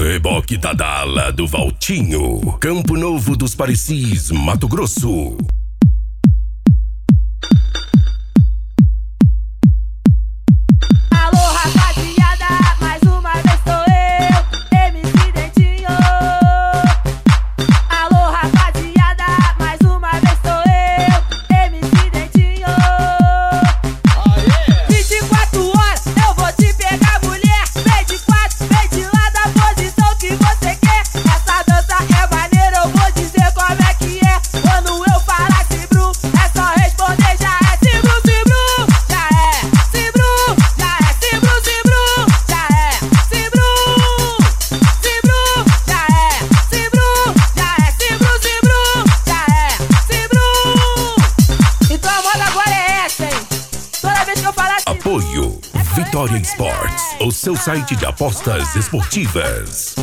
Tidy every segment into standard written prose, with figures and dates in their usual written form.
Reboque da Dala do Valtinho, Campo Novo dos Parecis, Mato Grosso. Alô, rapaziada, mais uma vez sou eu, MC Dentinho. Alô, rapaziada, mais uma vez sou eu, MC Dentinho. 24 horas eu vou te pegar, mulher. Vem de quatro, vem de lá da posição que você quer. Essa dança é maneira, eu vou dizer como é que é. Quando eu falar Cibru, é só responder, já é Cibru, Cibru. Já é Cibru, já é Cibru, Cibru. Já é Cibru, Cibru. Já é Cibru, já é Cibru, Cibru. Já é Cibru. Então a moda agora é essa, hein? Toda vez que eu falar Cibru, Apoio Vitória Esportes, o seu site de apostas esportivas.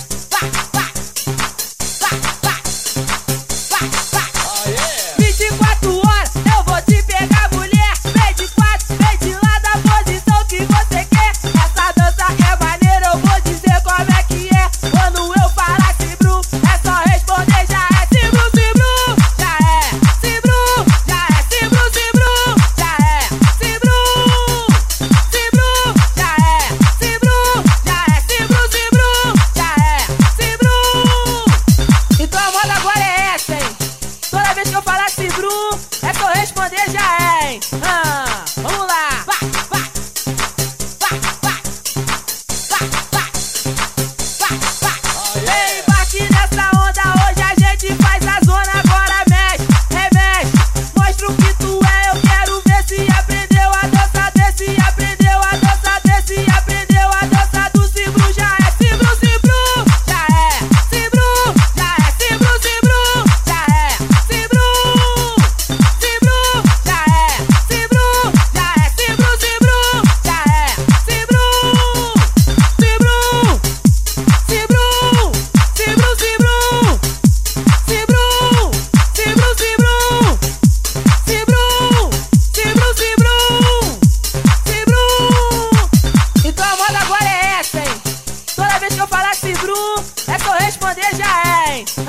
24 horas eu vou te pegar, mulher. Vem de quatro, vem de lá da posição que você quer. Essa dança é maneira, eu vou dizer como é que é. Quando eu falar Cibru, é só responder, já é Cibru, Cibru. Já é Cibru, já é Cibru, Cibru. Já é Cibru, Cibru. Já é Cibru, já é Cibru, Cibru. Já é Cibru. Então a moda agora é essa, hein? Toda vez que eu falar Cibru, é só responder, já é, hein? Vamos lá! Vá, vá, vá, vá, vá, vá, vá, vá. Vem, embarque nessa onda, hoje a gente faz a zona, agora mexe, remexe. Mostra o que tu é, eu quero ver se aprendeu a dança desse, aprendeu a dança desse, aprendeu a dança do Cibru. Já é Cibru, Cibru. Já é Cibru, já é Cibru, Cibru. Já é Cibru, Cibru. Já é Cibru, já é Cibru, Cibru. Já é Cibru, Cibru, Cibru, Cibru, Cibru, Cibru, Cibru, Cibru, Cibru, Cibru, Cibru. Então a moda agora é essa, hein? Toda vez que eu falar Cibru, é só responder, já é, hein?